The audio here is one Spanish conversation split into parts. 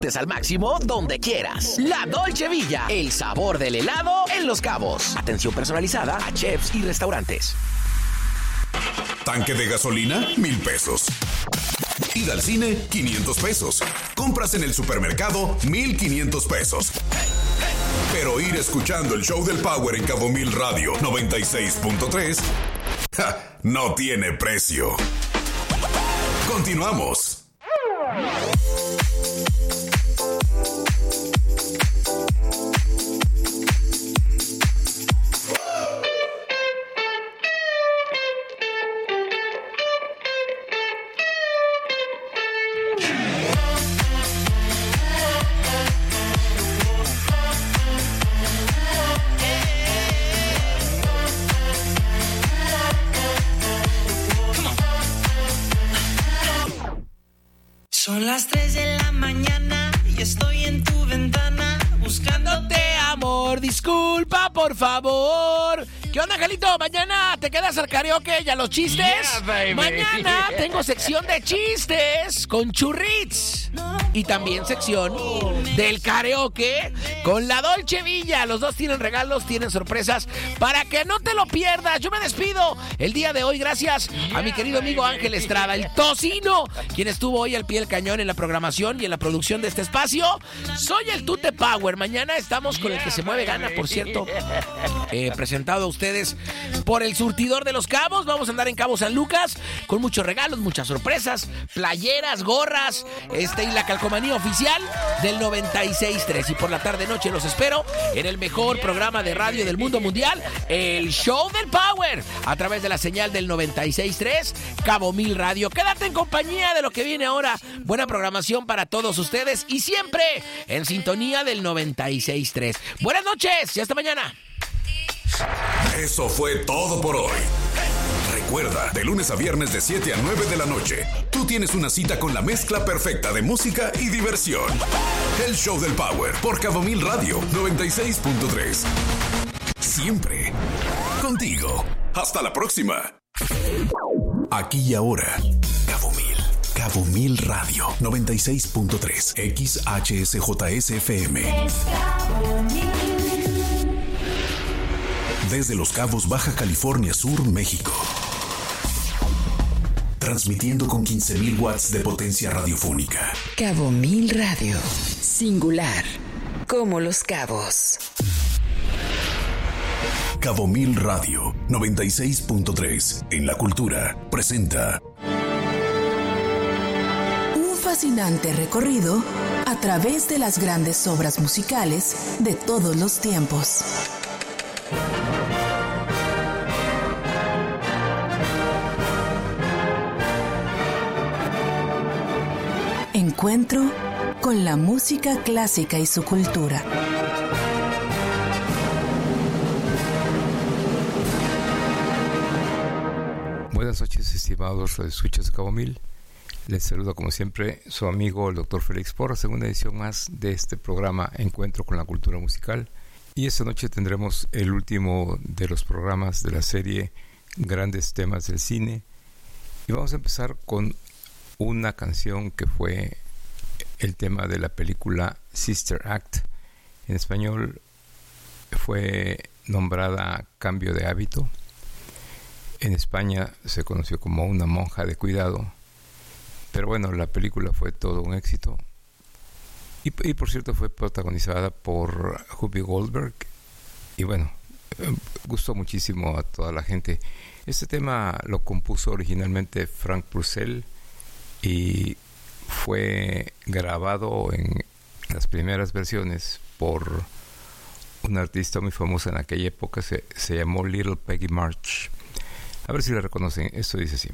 Al máximo donde quieras. La Dolce Villa, el sabor del helado en Los Cabos. Atención personalizada a chefs y restaurantes. Tanque de gasolina, 1,000 pesos. Ida al cine, 500 pesos. Compras en el supermercado, 1,500 pesos. Pero ir escuchando el show del Power en Cabo Mil Radio 96.3 no tiene precio. Continuamos. Son las 3 de la mañana y estoy en tu ventana buscándote, amor. Disculpa, por favor. ¿Qué onda, Angelito? Mañana te quedas al karaoke y a los chistes. Yeah, Mañana tengo sección de chistes con Churrits. Y también sección del karaoke con la Dolce Villa. Los dos tienen regalos, tienen sorpresas para que no te lo pierdas. Yo me despido el día de hoy gracias a mi querido amigo Ángel Estrada, el Tocino, quien estuvo hoy al pie del cañón en la programación y en la producción de este espacio. Soy el Tute Power. Mañana estamos con el que se mueve gana, por cierto. Presentado a ustedes por el Surtidor de Los Cabos. Vamos a andar en Cabo San Lucas con muchos regalos, muchas sorpresas, playeras, gorras, y la calcomanía oficial del 96.3. Y por la tarde-noche los espero en el mejor programa de radio del mundo mundial, el Show del Power, a través de la señal del 96.3 Cabo Mil Radio. Quédate en compañía de lo que viene ahora. Buena programación para todos ustedes y siempre en sintonía del 96.3. Buenas noches y hasta mañana. Eso fue todo por hoy. Recuerda, de lunes a viernes de 7 a 9 de la noche, tú tienes una cita con la mezcla perfecta de música y diversión. El Show del Power por Cabo Mil Radio 96.3. Siempre contigo. Hasta la próxima. Aquí y ahora, Cabo Mil Radio 96.3 XHSJSFM. Desde Los Cabos, Baja California Sur, México. Transmitiendo con 15,000 watts de potencia radiofónica. Cabo Mil Radio. Singular. Como Los Cabos. Cabo Mil Radio 96.3 en la cultura presenta Un fascinante recorrido a través de las grandes obras musicales de todos los tiempos. Encuentro con la música clásica y su cultura. Buenas noches, estimados radioescuchas de Cabo Mil. Les saluda como siempre su amigo el Dr. Félix Porras, segunda edición más de este programa Encuentro con la cultura musical. Y esta noche tendremos el último de los programas de la serie Grandes Temas del Cine. Y vamos a empezar con una canción que fue el tema de la película Sister Act. En español fue nombrada Cambio de Hábito. En España se conoció como Una monja de cuidado. Pero bueno, la película fue todo un éxito. Y por cierto fue protagonizada por Whoopi Goldberg. Y bueno, gustó muchísimo a toda la gente. Este tema lo compuso originalmente Frank Purcell y fue grabado en las primeras versiones por una artista muy famosa en aquella época. Se llamó Little Peggy March. A ver si la reconocen. Esto dice así.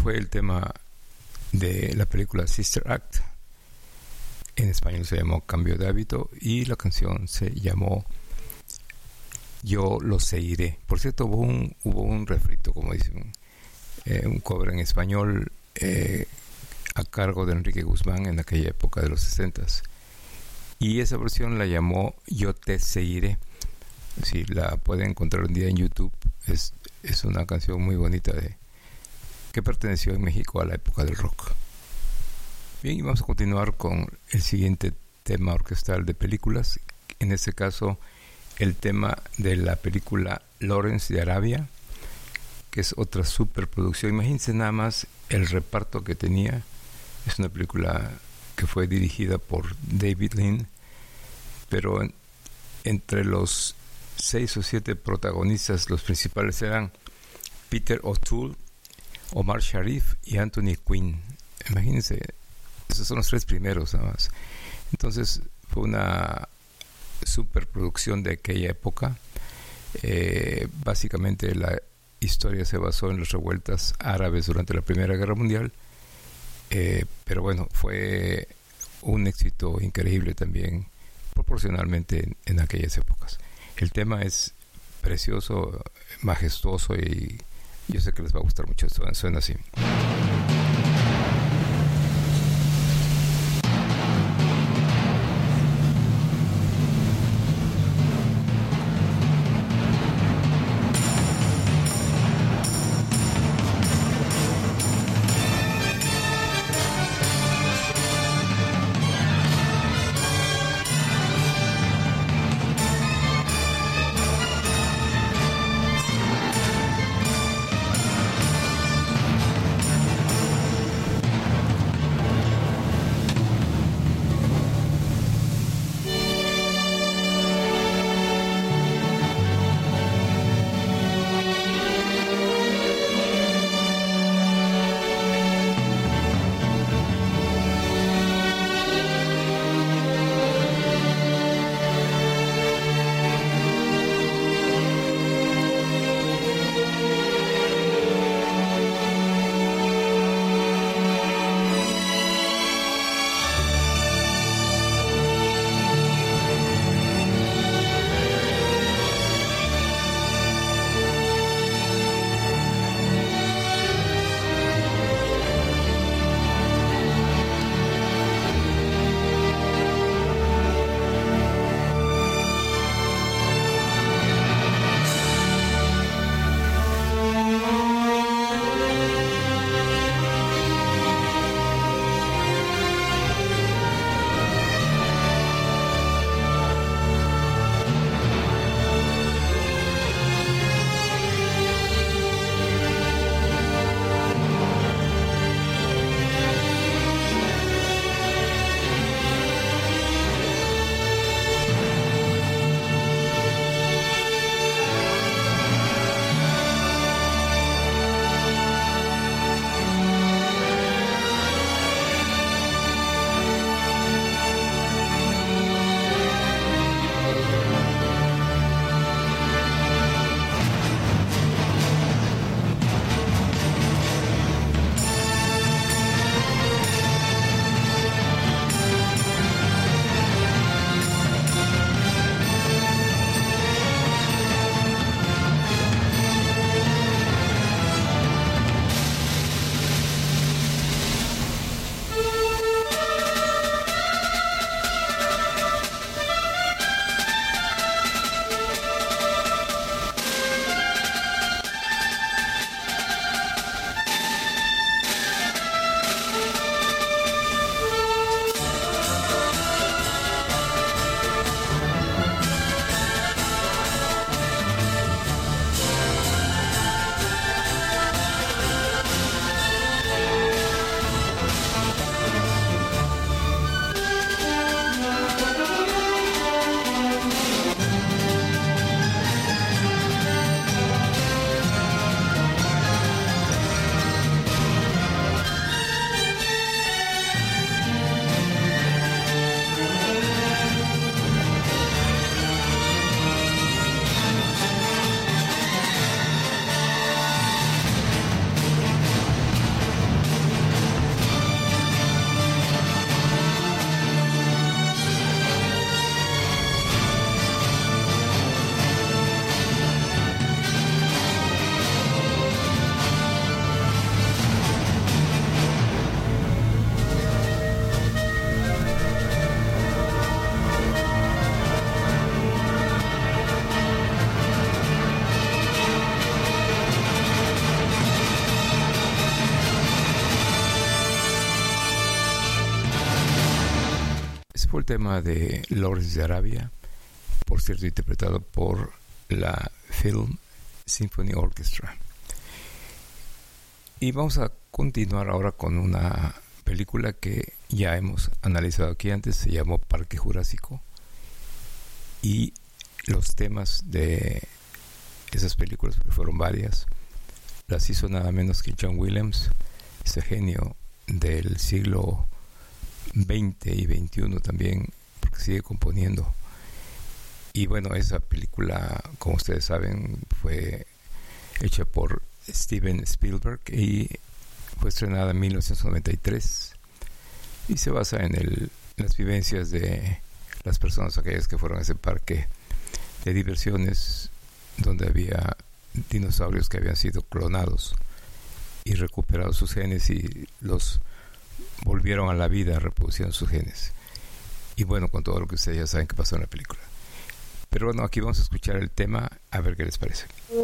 fue el tema de la película Sister Act. En español se llamó Cambio de Hábito y la canción se llamó Yo lo seguiré. Por cierto, hubo un refrito, como dicen, un cover en español a cargo de Enrique Guzmán en aquella época de los 60s. Y esa versión la llamó Yo te seguiré. Si la pueden encontrar un día en YouTube, es una canción muy bonita que perteneció en México a la época del rock. Bien, y vamos a continuar con el siguiente tema orquestal de películas. En este caso, el tema de la película Lawrence de Arabia, que es otra superproducción. Imagínense nada más el reparto que tenía. Es una película que fue dirigida por David Lean, pero entre los 6 o 7 protagonistas, los principales eran Peter O'Toole, Omar Sharif y Anthony Quinn. Imagínense, esos son los 3 primeros nada más. Entonces fue una superproducción de aquella época. Básicamente la historia se basó en las revueltas árabes durante la Primera Guerra Mundial, pero bueno, fue un éxito increíble también proporcionalmente en aquellas épocas. El tema es precioso, majestuoso, y yo sé que les va a gustar mucho. Suena así. Ese fue el tema de Lawrence de Arabia, por cierto interpretado por la Film Symphony Orchestra. Y vamos a continuar ahora con una película que ya hemos analizado aquí antes, se llamó Parque Jurásico, y los temas de esas películas, que fueron varias, las hizo nada menos que John Williams, ese genio del siglo XX y XXI también, porque sigue componiendo. Y bueno, esa película, como ustedes saben, fue hecha por Steven Spielberg y fue estrenada en 1993 y se basa en las vivencias de las personas aquellas que fueron a ese parque de diversiones donde había dinosaurios que habían sido clonados y recuperados sus genes y los volvieron a la vida, reproducieron sus genes. Y bueno, con todo lo que ustedes ya saben que pasó en la película. Pero bueno, aquí vamos a escuchar el tema, a ver qué les parece.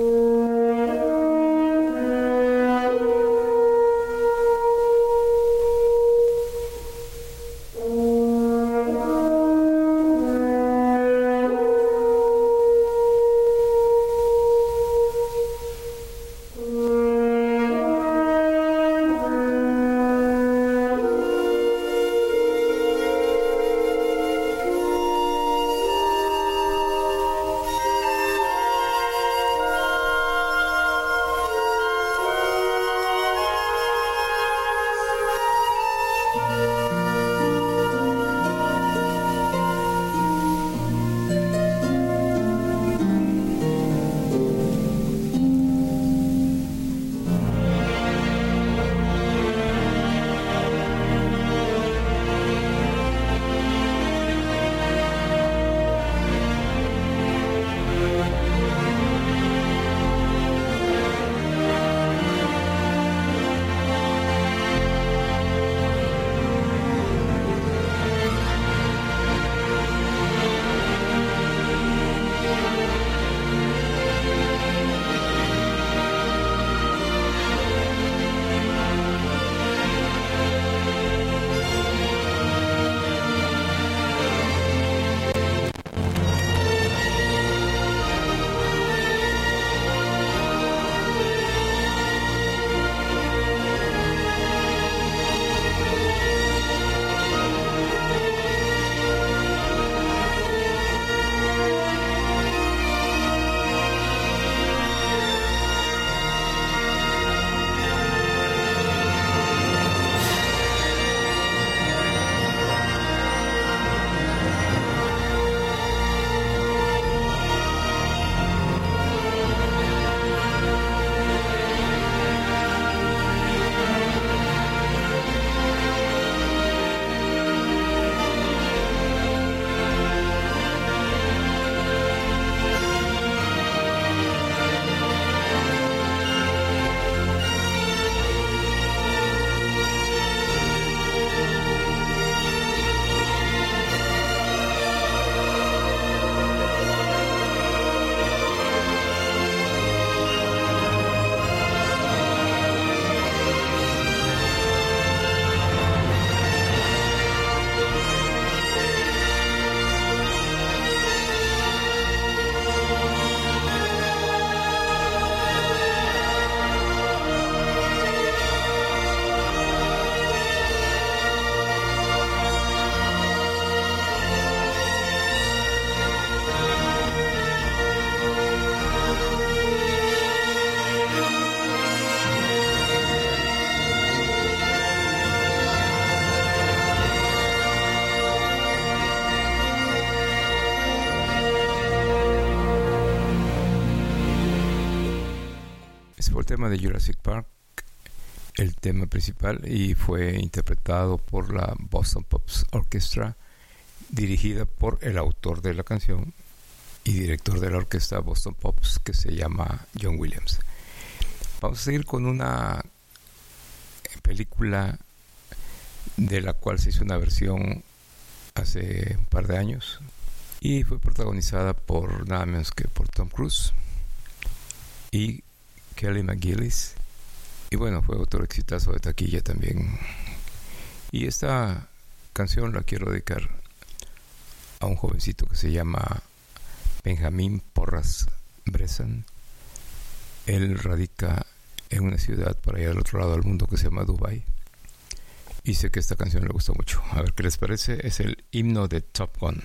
El tema de Jurassic Park, el tema principal, y fue interpretado por la Boston Pops Orchestra, dirigida por el autor de la canción y director de la orquesta Boston Pops, que se llama John Williams. Vamos a seguir con una película de la cual se hizo una versión hace un par de años y fue protagonizada por nada menos que por Tom Cruise y Kelly McGillis, y bueno, fue otro exitazo de taquilla también. Y esta canción la quiero dedicar a un jovencito que se llama Benjamín Porras Bressan. Él radica en una ciudad por allá del otro lado del mundo que se llama Dubái. Y sé que esta canción le gusta mucho. A ver qué les parece. Es el himno de Top Gun.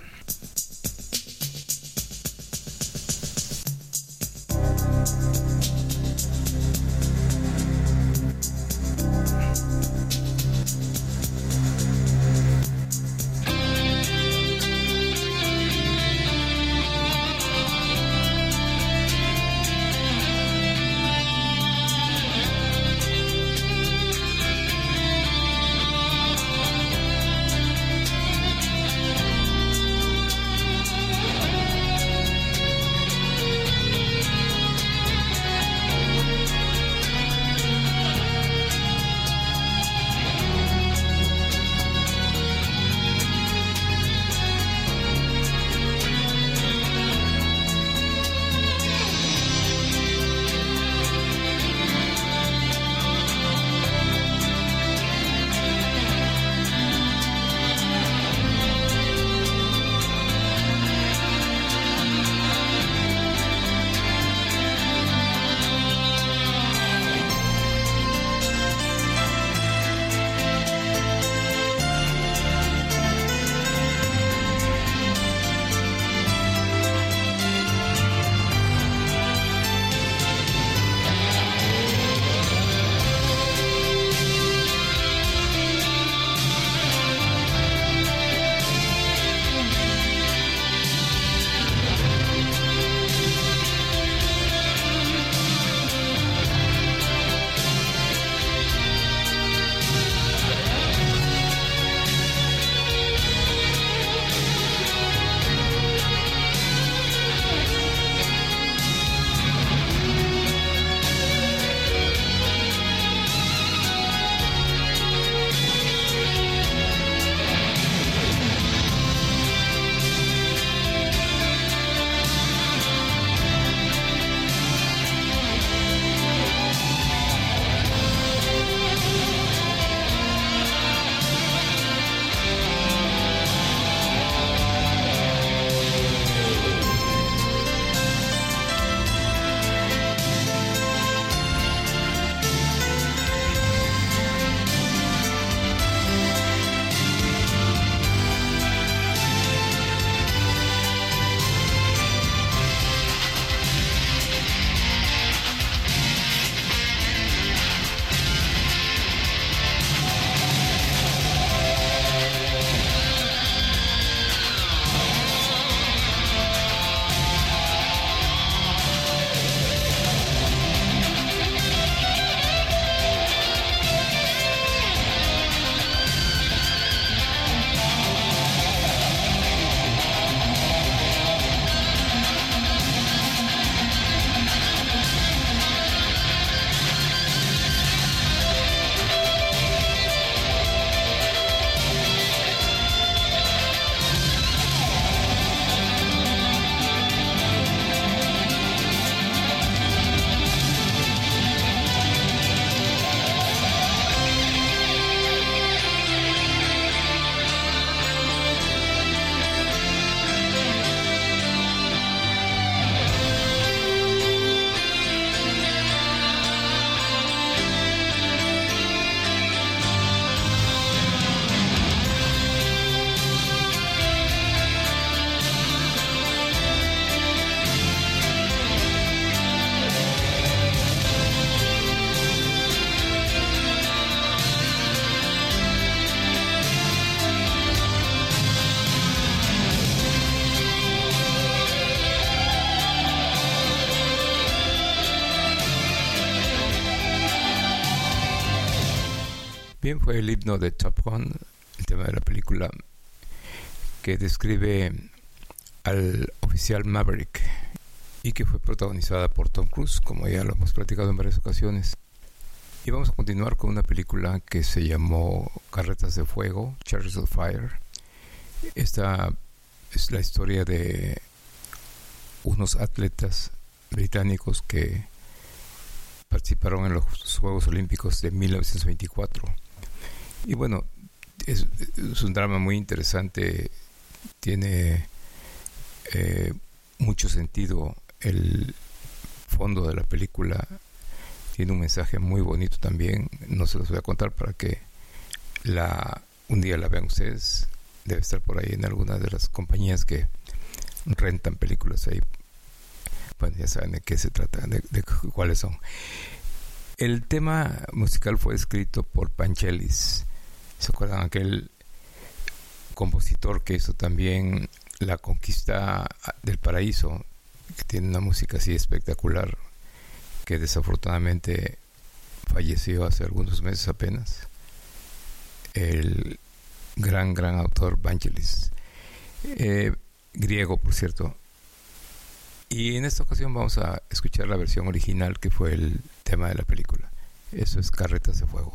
Bien, fue el himno de Top Gun, el tema de la película que describe al oficial Maverick y que fue protagonizada por Tom Cruise, como ya lo hemos platicado en varias ocasiones. Y vamos a continuar con una película que se llamó Carretas de Fuego, Chariots of Fire. Esta es la historia de unos atletas británicos que participaron en los Juegos Olímpicos de 1924. Y bueno, es un drama muy interesante tiene mucho sentido el fondo de la película. Tiene un mensaje muy bonito también. No se los voy a contar para que un día la vean ustedes. Debe estar por ahí en alguna de las compañías que rentan películas ahí. Bueno, ya saben de qué se trata, de cuáles son. El tema musical fue escrito por Vangelis. ¿Se acuerdan? Aquel compositor que hizo también La Conquista del Paraíso, que tiene una música así espectacular, que desafortunadamente falleció hace algunos meses apenas. El gran autor Vangelis, griego, por cierto. Y en esta ocasión vamos a escuchar la versión original, que fue el tema de la película. Eso es Carretas de Fuego.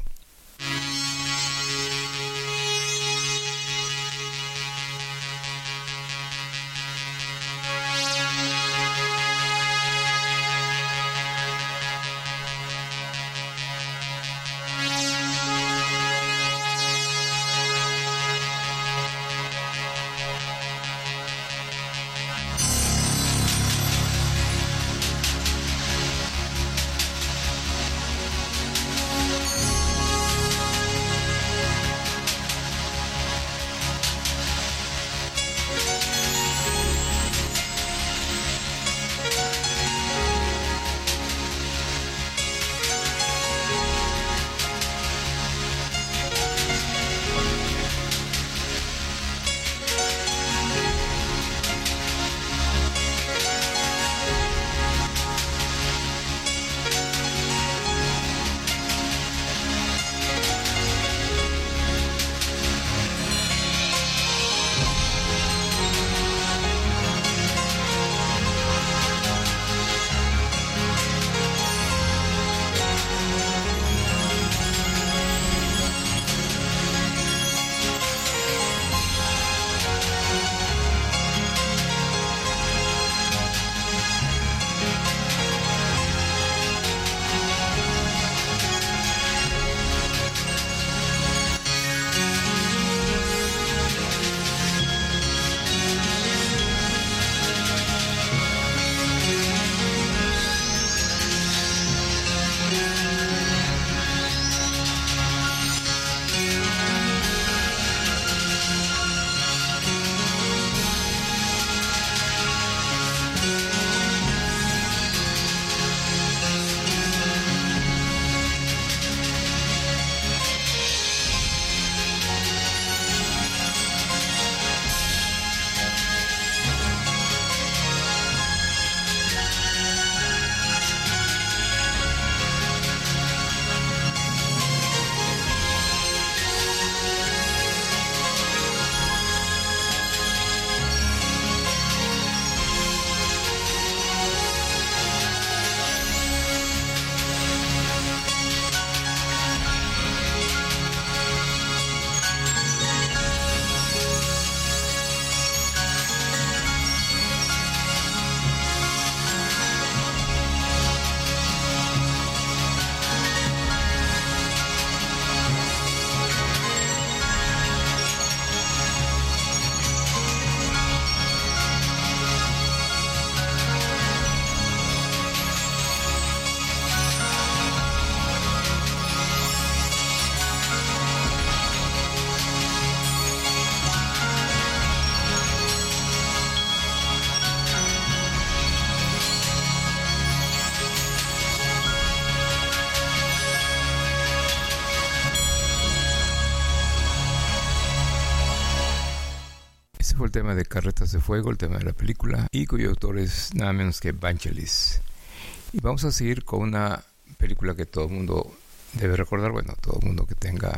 Ese fue el tema de Carretas de Fuego, el tema de la película, y cuyo autor es nada menos que Vangelis. Y vamos a seguir con una película que todo el mundo debe recordar, bueno, todo el mundo que tenga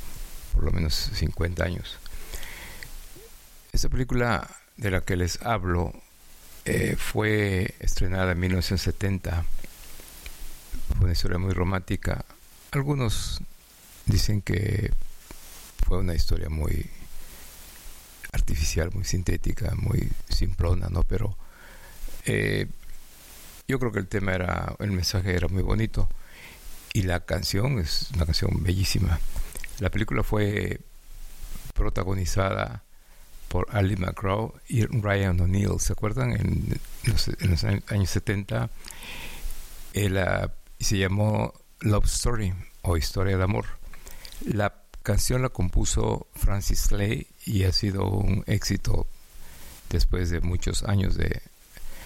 por lo menos 50 años. Esta película de la que les hablo fue estrenada en 1970. Fue una historia muy romántica. Algunos dicen que fue una historia muy artificial, muy sintética, muy simplona, ¿no? Pero yo creo que el mensaje era muy bonito y la canción es una canción bellísima. La película fue protagonizada por Ali McGraw y Ryan O'Neal. ¿Se acuerdan? En los años 70 se llamó Love Story o Historia de Amor. La canción la compuso Francis Clay y ha sido un éxito después de muchos años de